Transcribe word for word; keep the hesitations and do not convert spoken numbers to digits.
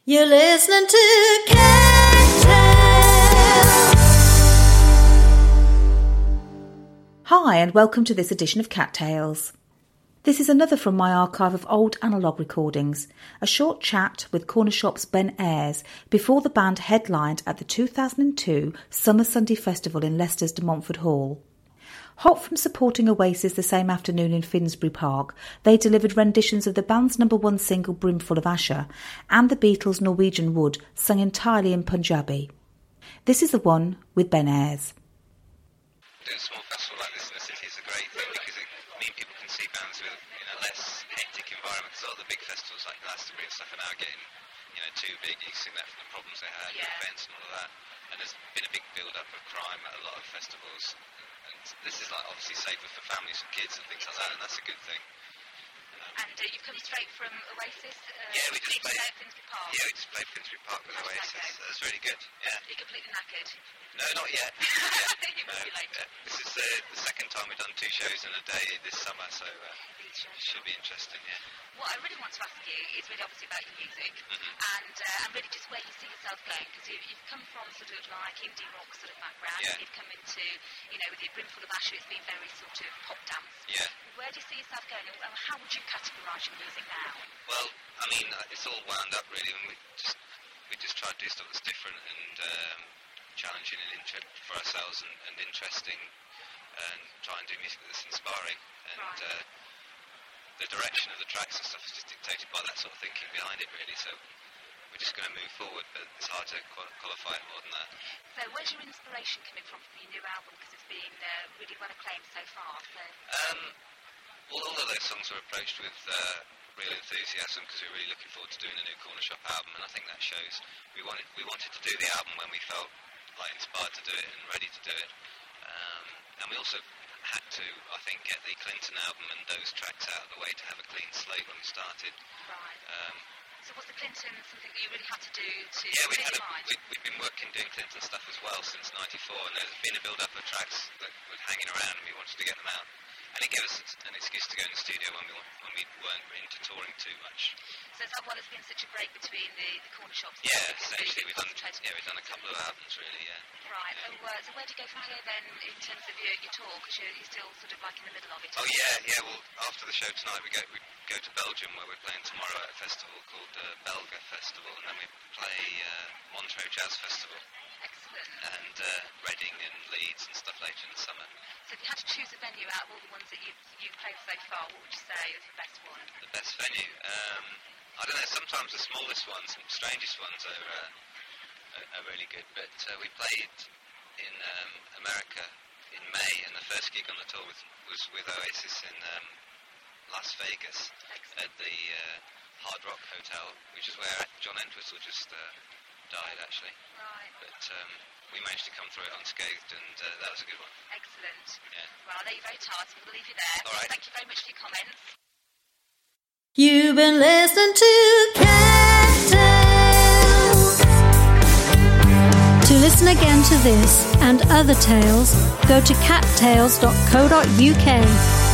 You're listening to Cat Tales. Hi, and welcome to this edition of Cat Tales. This is another from my archive of old analogue recordings, a short chat with Cornershop's Ben Ayres before the band headlined at the two thousand two Summer Sunday Festival in Leicester's De Montfort Hall. Hot from supporting Oasis the same afternoon in Finsbury Park, they delivered renditions of the band's number one single Brimful of Asher and the Beatles' Norwegian Wood, sung entirely in Punjabi. This is the one with Ben Ayres. Doing a small festival like this in the city is a great thing because it means people can see bands with, you know, less hectic environment. Because all the big festivals like Glastonbury and stuff are now getting, you know, too big. You see that from the problems they had yeah. with events and all of that. And there's been a big build-up of crime at a lot of festivals. And this is like obviously safer for families and kids and things like that, and that's a good thing. And uh, you've come straight from Oasis? Uh, yeah, we just played Finsbury Park. Yeah, we just played Finsbury Park with How Oasis. That, that was really good. Yeah. You're completely knackered. No, not yet. Yeah. you no, will be later. uh, this is the, the second time we've done two shows in a day this summer, so uh, it should be interesting. Yeah. What I really want to ask you is really obviously about your music, mm-hmm. and uh, and really just where you see yourself going, because you, you've come from sort of like indie rock sort of background, yeah. and you've come into, you know, with your Brimful of Asher, it's been very sort of pop dance. Yeah. Where do you see yourself going, and how would you categorise your music now? Well, I mean, it's all wound up really, and we just we just try to do stuff that's different and um, challenging and inter- for ourselves and, and interesting, and try and do music that's inspiring. And right. uh, the direction of the tracks and stuff is just dictated by that sort of thinking behind it, really. So we're just going to move forward, but it's hard to qualify it more than that. So where's your inspiration coming from for your new album? Because it's been uh, really well acclaimed so far. So. Um, well, all of those songs were approached with uh, real enthusiasm because we were really looking forward to doing a new Corner Shop album, and I think that shows. We wanted we wanted to do the album when we felt like inspired to do it and ready to do it, um, and we also had to, I think, get the Clinton album and those tracks out of the way to have a clean slate when we started. Right. Um, so was the Clinton something that you really had to do to yeah, we had a, mind? we, we've been working doing Clinton stuff as well since ninety-four, and there's been a build-up of tracks that were hanging around, and we wanted to get them out. And it gave us an excuse to go in the studio when we when we weren't into touring too much. So is that why there's been such a break between the, the Corner Shops? Yeah, essentially we've done yeah we've done a couple of albums really. Yeah. Right. Yeah. Oh, uh, so where do you go from here then in terms of your, your tour? Because you're, you're still sort of like in the middle of it. Oh yeah, yeah. Well, after the show tonight we go we go to Belgium where we're playing tomorrow at a festival called uh, Belga Festival, and then we play uh, Montreux Jazz Festival. Excellent. And uh, Reading and Leeds and stuff later in the summer. So if you had to choose a venue out of all the ones that you've, you've played so far, what would you say is the best one? The best venue? Um, I don't know, sometimes the smallest ones and strangest ones are, uh, are, are really good, but uh, we played in um, America in May, and the first gig on the tour was, was with Oasis in um, Las Vegas. Excellent. At the uh, Hard Rock Hotel, which is where John Entwistle just uh, died actually. Right. But um, we managed to come through it unscathed, and uh, that was a good one. Excellent. Yeah. Well, I know you're very tired, so we'll leave you there. All right. Thank you very much for your comments. You've been listening to Cat Tales. To listen again to this and other tales, go to cat tales dot co dot uk.